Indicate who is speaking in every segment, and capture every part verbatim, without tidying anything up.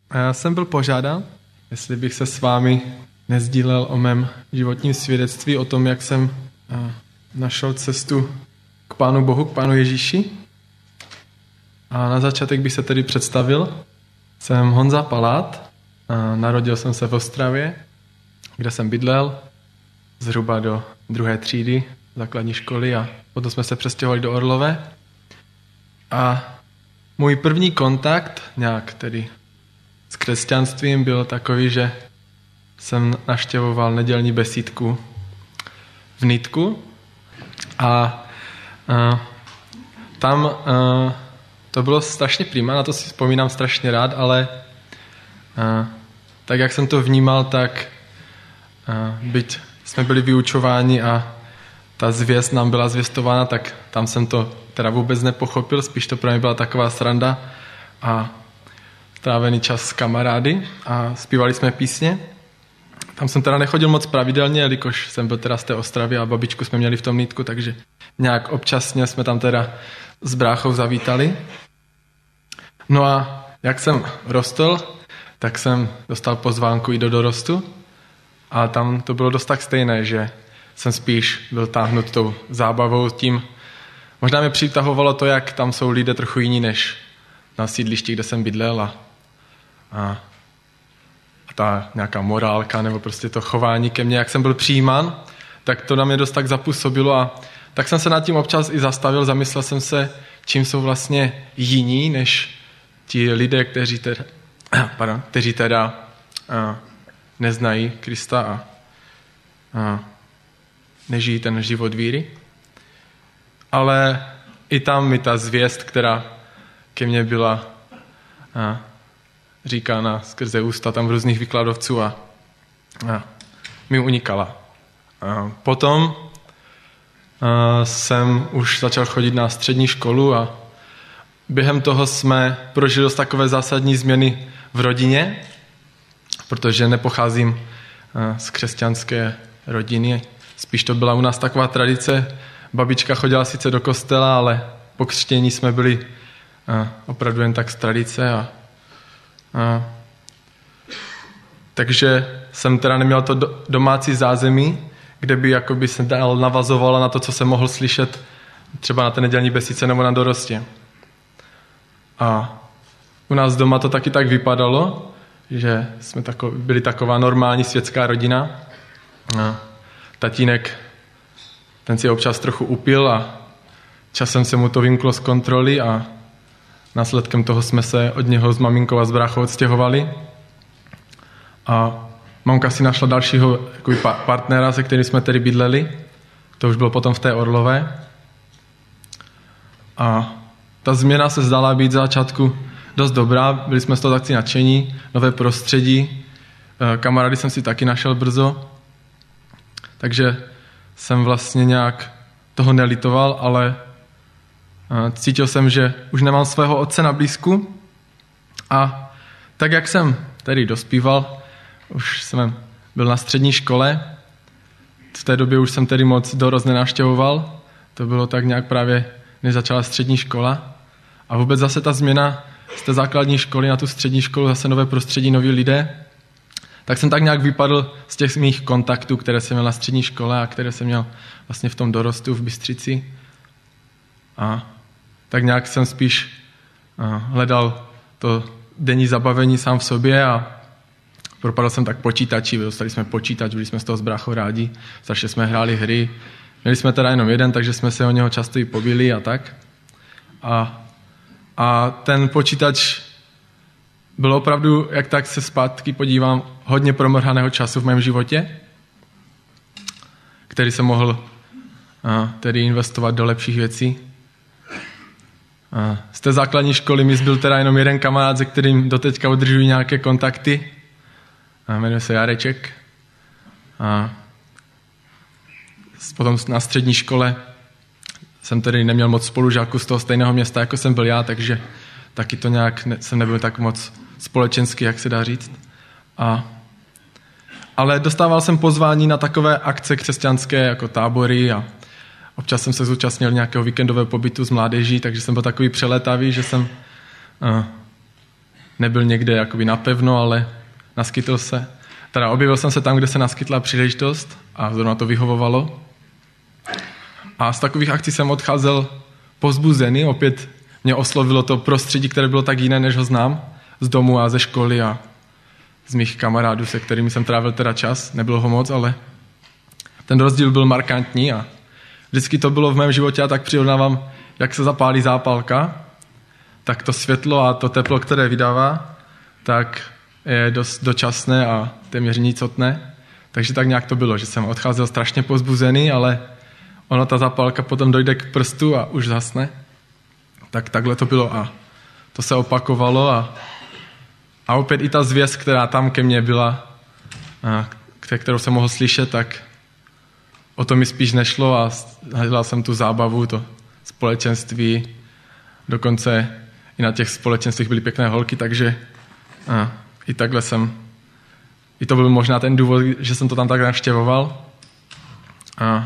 Speaker 1: A já jsem byl požádán, jestli bych se s vámi nezdílel o mém životním svědectví, o tom, jak jsem našel cestu k Pánu Bohu, k Pánu Ježíši. A na začátek bych se tedy představil. Jsem Honza Palát, a narodil jsem se v Ostravě, kde jsem bydlel zhruba do druhé třídy základní školy a potom jsme se přestěhovali do Orlové. A můj první kontakt nějak tedy s křesťanstvím byl takový, že jsem navštěvoval nedělní besídku v Nitku a, a tam a, to bylo strašně prima, na to si vzpomínám strašně rád, ale a, tak, jak jsem to vnímal, tak a, byť jsme byli vyučováni a ta zvěst nám byla zvěstována, tak tam jsem to teda vůbec nepochopil, spíš to pro mě byla taková sranda a trávený čas s kamarády a zpívali jsme písně. Tam jsem teda nechodil moc pravidelně, jelikož jsem byl teda z té Ostravy a babičku jsme měli v tom Nitku, takže nějak občasně jsme tam teda s bráchou zavítali. No a jak jsem rostl, tak jsem dostal pozvánku i do dorostu a tam to bylo dost tak stejné, že jsem spíš byl táhnut tou zábavou tím. Možná mě přitahovalo to, jak tam jsou lidé trochu jiní než na sídlišti, kde jsem bydlel a, a, a ta nějaká morálka nebo prostě to chování ke mně, jak jsem byl přijímán, tak to na mě dost tak zapůsobilo a tak jsem se nad tím občas i zastavil, zamyslel jsem se, čím jsou vlastně jiní než ti lidé, kteří teda, pardon, kteří teda a, neznají Krista a, a nežijí ten život víry. Ale i tam mi ta zvěst, která ke mně byla a, říkána skrze ústa tam různých vykladovců a, a mi unikala. A potom a, jsem už začal chodit na střední školu a během toho jsme prožili dost takové zásadní změny v rodině, protože nepocházím a, z křesťanské rodiny. Spíš to byla u nás taková tradice. Babička chodila sice do kostela, ale po křtění jsme byli a, opravdu jen tak z tradice. A, a, takže jsem teda neměl to do, domácí zázemí, kde by jakoby se dál navazovalo na to, co jsem mohl slyšet třeba na té nedělní besídce nebo na dorostě. A u nás doma to taky tak vypadalo, že jsme tako, byli taková normální světská rodina. A tatínek, ten si občas trochu upil a časem se mu to vymklo z kontroly a následkem toho jsme se od něho s maminkou a s bráchou odstěhovali. A mamka si našla dalšího jakoby, partnera, se kterým jsme tedy bydleli. To už bylo potom v té Orlové. A ta změna se zdala být v začátku dost dobrá. Byli jsme z toho taky nadšení, nové prostředí. Kamarády jsem si taky našel brzo. Takže jsem vlastně nějak toho nelitoval, ale cítil jsem, že už nemám svého otce na blízku. A tak, jak jsem tedy dospíval, už jsem byl na střední škole, v té době už jsem tedy moc dorost nenavštěvoval, to bylo tak nějak právě, než začala střední škola. A vůbec zase ta změna z té základní školy na tu střední školu, zase nové prostředí, noví lidé, tak jsem tak nějak vypadl z těch mých kontaktů, které jsem měl na střední škole a které jsem měl vlastně v tom dorostu v Bystřici. A tak nějak jsem spíš hledal to denní zabavení sám v sobě a propadl jsem tak počítači, dostali jsme počítač, byli jsme z toho s bráchou rádi, strašně jsme hráli hry. Měli jsme teda jenom jeden, takže jsme se o něho často i pobili a tak. A, a ten počítač bylo opravdu, jak tak se zpátky podívám, hodně promrhaného času v mém životě, který jsem mohl a, tedy investovat do lepších věcí. A z té základní školy mi zbyl teda jenom jeden kamarád, se kterým doteďka udržuji nějaké kontakty. A jmenuje se Jareček. A potom na střední škole jsem tedy neměl moc spolužáků z toho stejného města, jako jsem byl já, takže taky to nějak ne, jsem nebyl tak moc společenský, jak se dá říct. A, ale dostával jsem pozvání na takové akce křesťanské, jako tábory a občas jsem se zúčastnil nějakého víkendového pobytu s mládeží, takže jsem byl takový přelétavý, že jsem uh, nebyl někde jakoby napevno, ale naskytl se. Teda objevil jsem se tam, kde se naskytla příležitost a zrovna to vyhovovalo. A z takových akcí jsem odcházel povzbuzený. Opět mě oslovilo to prostředí, které bylo tak jiné, než ho znám. Z domu a ze školy a z mých kamarádů, se kterými jsem trávil teda čas. Nebylo ho moc, ale ten rozdíl byl markantní a vždycky to bylo v mém životě a tak přirovnávám, jak se zapálí zápalka, tak to světlo a to teplo, které vydává, tak je dost dočasné a téměř nicotné. Takže tak nějak to bylo, že jsem odcházel strašně povzbuzený, ale ono, ta zápalka potom dojde k prstu a už zhasne. Tak takhle to bylo a to se opakovalo a, a opět i ta zvěst, která tam ke mně byla, a kterou jsem mohl slyšet, tak o to mi spíš nešlo a hledal jsem tu zábavu, to společenství. Dokonce i na těch společenstvích byly pěkné holky, takže a, i takhle jsem, i to byl možná ten důvod, že jsem to tam tak navštěvoval. A,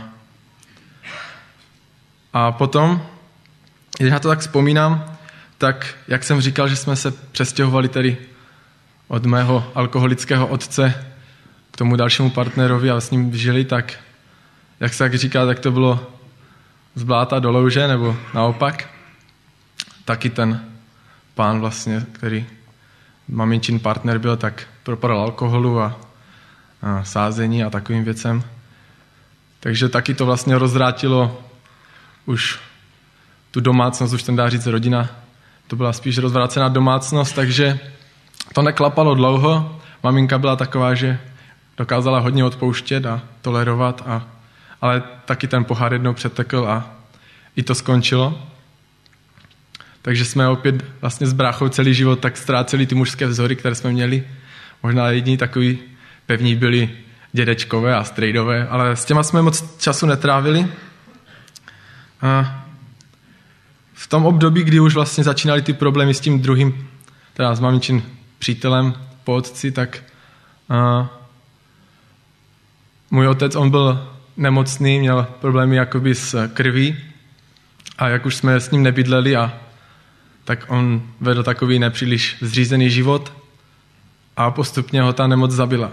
Speaker 1: a potom, když na to tak vzpomínám, tak jak jsem říkal, že jsme se přestěhovali tedy od mého alkoholického otce k tomu dalšímu partnerovi a s ním žili, tak jak se tak říká, tak to bylo z bláta do louže, nebo naopak. Taky ten pán vlastně, který maminčin partner byl, tak propadal alkoholu a, a sázení a takovým věcem. Takže taky to vlastně rozvrátilo už tu domácnost, už ten dá říct rodina. To byla spíš rozvrácená domácnost, takže to neklapalo dlouho. Maminka byla taková, že dokázala hodně odpouštět a tolerovat, a, ale taky ten pohár jednou přetekl a i to skončilo. Takže jsme opět vlastně s bráchou celý život tak ztráceli ty mužské vzory, které jsme měli. Možná jediní takový pevní byli dědečkové a strejdové, ale s těma jsme moc času netrávili. A v tom období, kdy už vlastně začínaly ty problémy s tím druhým, teda s maminčím přítelem po otci, tak a, můj otec, on byl nemocný, měl problémy jakoby s krví a jak už jsme s ním nebydleli, a tak on vedl takový nepříliš zřízený život a postupně ho ta nemoc zabila.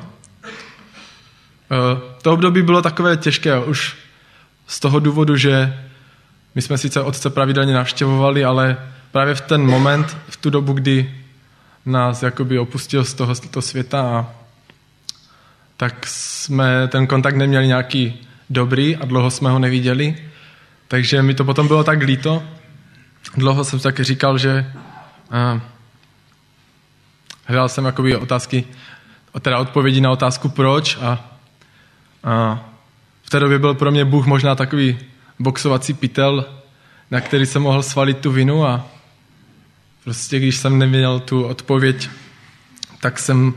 Speaker 1: To období bylo takové těžké už z toho důvodu, že my jsme sice otce pravidelně navštěvovali, ale právě v ten moment, v tu dobu, kdy nás jakoby opustil z toho, z toho světa, a tak jsme ten kontakt neměli nějaký dobrý a dlouho jsme ho neviděli. Takže mi to potom bylo tak líto. Dlouho jsem taky říkal, že uh, hledal jsem jakoby otázky, teda odpovědi na otázku proč, a, a v té době byl pro mě Bůh možná takový boxovací pytel, na který jsem mohl svalit tu vinu, a prostě když jsem neměl tu odpověď, tak jsem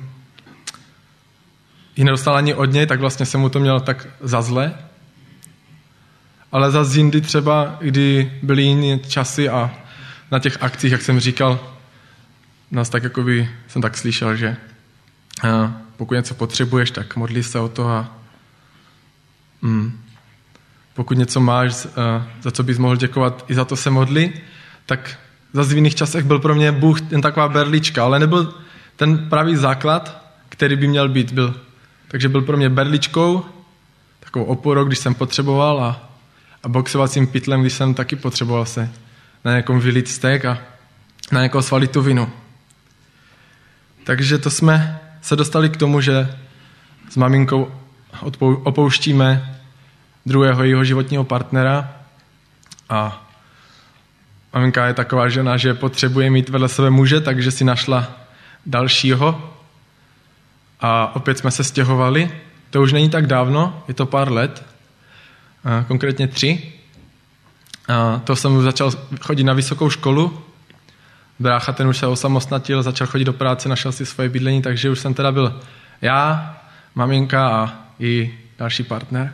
Speaker 1: ji nedostal ani od něj, tak vlastně jsem mu to měl tak za zle. Ale zase jindy třeba, kdy byly jiné časy a na těch akcích, jak jsem říkal, nás tak jakoby, jsem tak slyšel, že pokud něco potřebuješ, tak modli se o to, a mm, pokud něco máš, za co bys mohl děkovat, i za to se modli, tak zase v jiných časech byl pro mě Bůh jen taková berlička, ale nebyl ten pravý základ, který by měl být. Byl. Takže byl pro mě berličkou, takovou oporou, když jsem potřeboval, a, a boxovacím pytlem, když jsem taky potřeboval se na někom vylít stek a na někoho svalit tu vinu. Takže to jsme se dostali k tomu, že s maminkou opouštíme druhého jeho životního partnera, a maminka je taková žena, že potřebuje mít vedle sebe muže, takže si našla dalšího a opět jsme se stěhovali. To už není tak dávno, je to pár let, konkrétně tři. A to jsem už začal chodit na vysokou školu. Brácha ten už se osamostatnil, začal chodit do práce, našel si svoje bydlení, takže už jsem teda byl já, maminka a i další partner.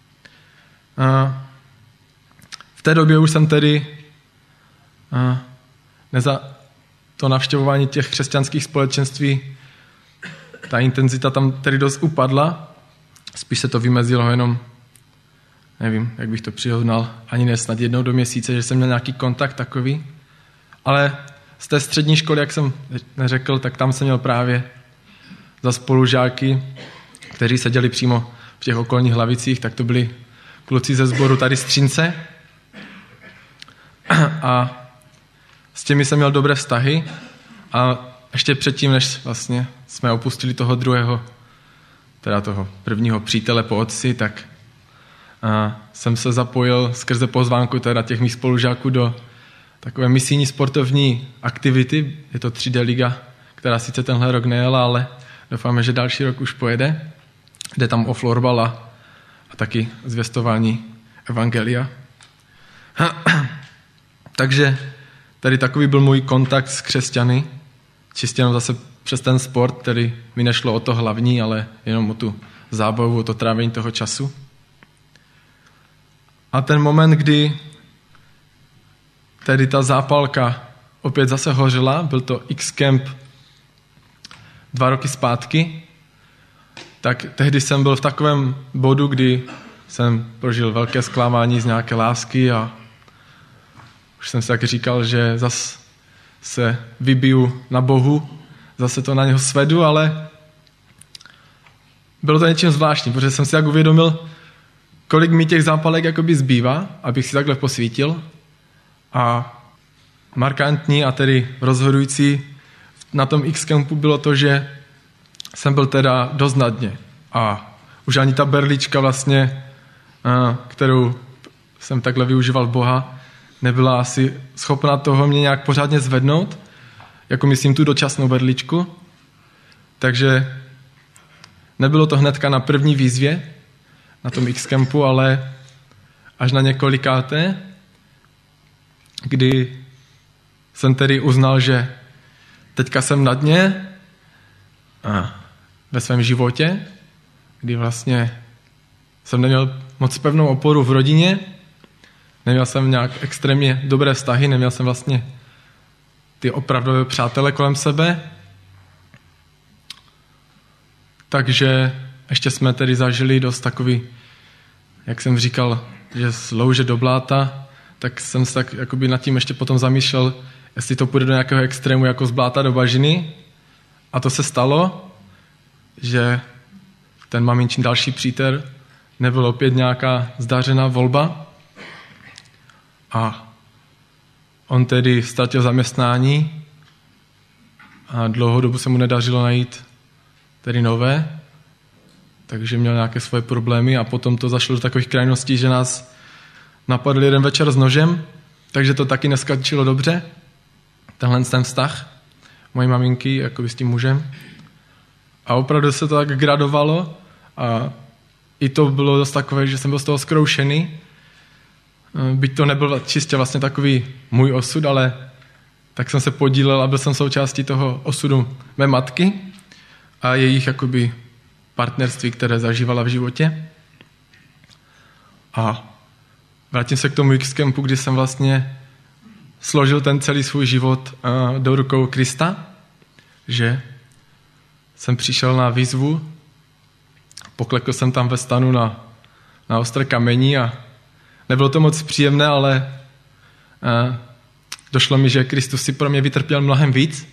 Speaker 1: A v té době už jsem tedy a neza, to navštěvování těch křesťanských společenství, ta intenzita tam tedy dost upadla. Spíš se to vymezilo jenom, nevím, jak bych to přirovnal, ani ne snad jednou do měsíce, že jsem měl nějaký kontakt takový. Ale z té střední školy, jak jsem neřekl, tak tam jsem měl právě za spolužáky, kteří seděli přímo v těch okolních lavicích, tak to byli kluci ze sboru tady z Třince. A s těmi jsem měl dobré vztahy a ještě předtím, než vlastně jsme opustili toho druhého, teda toho prvního přítele po otci, tak a jsem se zapojil skrze pozvánku teda těch mých spolužáků do takové misijní sportovní aktivity. Je to tři dé liga, která sice tenhle rok nejela, ale doufáme, že další rok už pojede. Jde tam o florbal a, a taky zvěstování evangelia. Takže tady takový byl můj kontakt s křesťany, čistě jenom zase přes ten sport, který mi nešlo o to hlavní, ale jenom o tu zábavu, o to trávení toho času. A ten moment, kdy tedy ta zápalka opět zase hořela, byl to X-Camp dva roky zpátky, tak tehdy jsem byl v takovém bodu, kdy jsem prožil velké zklamání z nějaké lásky a už jsem si tak říkal, že zase se vybiju na Bohu, zase to na něho svedu, ale bylo to něčím zvláštním, protože jsem si tak uvědomil, kolik mi těch zápalek jakoby zbývá, abych si takhle posvítil. A markantní a tedy rozhodující na tom X-Campu bylo to, že jsem byl teda dost na dně. A už ani ta berlička vlastně, kterou jsem takhle využíval Boha, nebyla asi schopna toho mě nějak pořádně zvednout, jako myslím tu dočasnou berličku. Takže nebylo to hnedka na první výzvě, na tom X-Campu, ale až na několikáté, kdy jsem tedy uznal, že teďka jsem na dně a ve svém životě, kdy vlastně jsem neměl moc pevnou oporu v rodině, neměl jsem nějak extrémně dobré vztahy, neměl jsem vlastně ty opravdové přátele kolem sebe. Takže ještě jsme tedy zažili dost takový, jak jsem říkal, že z louže do bláta, tak jsem se tak jakoby nad tím ještě potom zamýšlel, jestli to půjde do nějakého extrému jako z bláta do bažiny. A to se stalo, že ten maminčin další přítel nebyl opět nějaká zdařená volba. A on tedy ztratil zaměstnání a dlouhou dobu se mu nedařilo najít tedy nové, takže měl nějaké svoje problémy a potom to zašlo do takových krajností, že nás napadl jeden večer s nožem, takže to taky neskačilo dobře, tenhle ten vztah mojí maminky jakoby s tím mužem. A opravdu se to tak gradovalo a i to bylo dost takové, že jsem byl z toho zkroušený. Byť to nebyl čistě vlastně takový můj osud, ale tak jsem se podílel a byl jsem součástí toho osudu mé matky a jejich jakoby partnerství, které zažívala v životě. A vrátím se k tomu X-Campu, kdy jsem vlastně složil ten celý svůj život do rukou Krista, že jsem přišel na výzvu, poklekl jsem tam ve stanu na, na ostré kamení a nebylo to moc příjemné, ale uh, došlo mi, že Kristus si pro mě vytrpěl mnohem víc.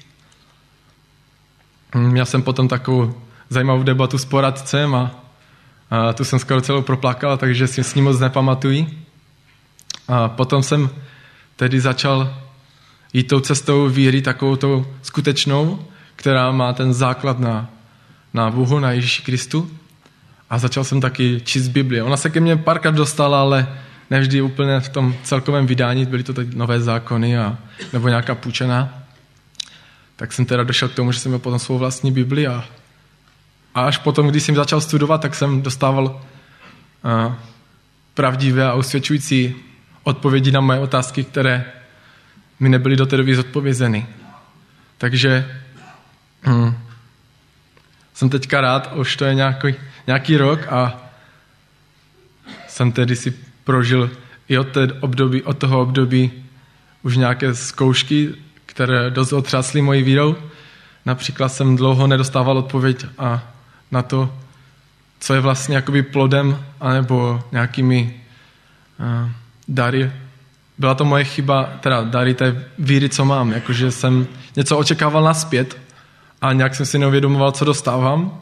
Speaker 1: Měl jsem potom takovou zajímavou debatu s poradcem a, a tu jsem skoro celou proplakal, takže si s ním moc nepamatuji. A potom jsem tedy začal jít tou cestou víry, takovou tou skutečnou, která má ten základ na, na Bohu, na Ježíši Kristu. A začal jsem taky číst Bibli. Ona se ke mně párkrát dostala, ale nevždy úplně v tom celkovém vydání, byly to teď nové zákony a, nebo nějaká půjčená. Tak jsem teda došel k tomu, že jsem měl potom svou vlastní Bibli a, a až potom, když jsem začal studovat, tak jsem dostával a, pravdivé a usvědčující odpovědi na moje otázky, které mi nebyly do té doby zodpovězeny. Takže hm, jsem teďka rád, už to je nějaký, nějaký rok a jsem tedy si prožil i od, té období, od toho období už nějaké zkoušky, které dost otřásly mojí vírou. Například jsem dlouho nedostával odpověď a na to, co je vlastně jakoby plodem anebo nějakými uh, dary byla to moje chyba, teda dary té víry, co mám, jakože jsem něco očekával nazpět a nějak jsem si neuvědomoval, co dostávám.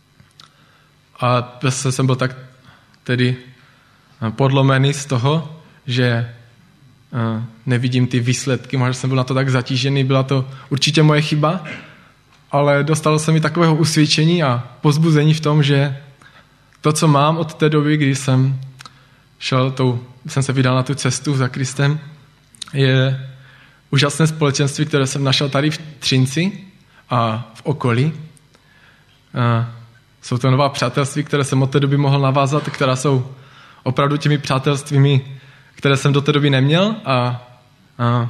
Speaker 1: A zase jsem byl tak tedy podlomený z toho, že nevidím ty výsledky, možná jsem byl na to tak zatížený, byla to určitě moje chyba, ale dostalo se mi takového usvědčení a pozbuzení v tom, že to, co mám od té doby, kdy jsem šel tou, jsem se vydal na tu cestu za Kristem, je úžasné společenství, které jsem našel tady v Třinci a v okolí. A jsou to nová přátelství, které jsem od té doby mohl navázat, která jsou opravdu těmi přátelstvími, které jsem do té doby neměl a, a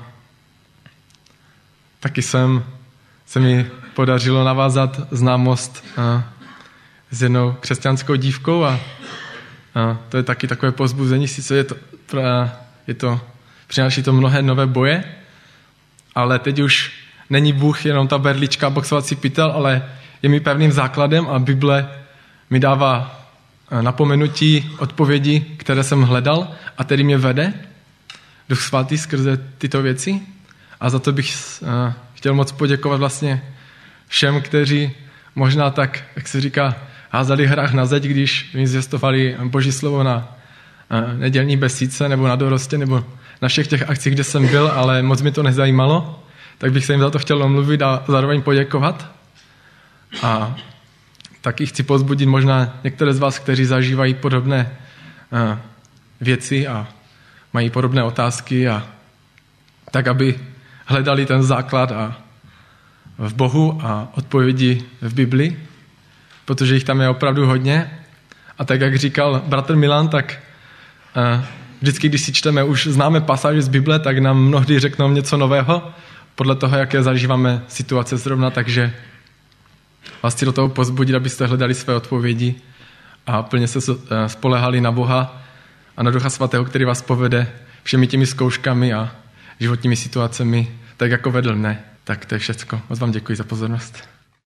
Speaker 1: taky jsem, se mi podařilo navázat známost a, s jednou křesťanskou dívkou a, a to je taky takové pozbuzení, sice je to, je to, přináší to mnohé nové boje, ale teď už není Bůh jenom ta berlička, boxovací pytel, ale je mi pevným základem a Bible mi dává napomenutí, odpovědi, které jsem hledal a tedy mě vede Duch svatý skrze tyto věci. A za to bych chtěl moc poděkovat vlastně všem, kteří možná tak, jak se říká, házali hrách na zeď, když mi zvěstovali Boží slovo na nedělní besídce nebo na dorostě nebo na všech těch akcích, kde jsem byl, ale moc mi to nezajímalo, tak bych se jim za to chtěl omluvit a zároveň poděkovat. A taky chci povzbudit možná některé z vás, kteří zažívají podobné uh, věci a mají podobné otázky, a tak, aby hledali ten základ a v Bohu a odpovědi v Bibli, protože jich tam je opravdu hodně. A tak, jak říkal bratr Milan, tak uh, vždycky, když si čteme, už známe pasáže z Bible, tak nám mnohdy řeknou něco nového, podle toho, jaké zažíváme situace zrovna, takže vás chci do toho pozbudit, abyste hledali své odpovědi a plně se spolehali na Boha a na Ducha svatého, který vás povede všemi těmi zkouškami a životními situacemi, tak jako vedl mne. Tak to je všecko. Moc vám děkuji za pozornost.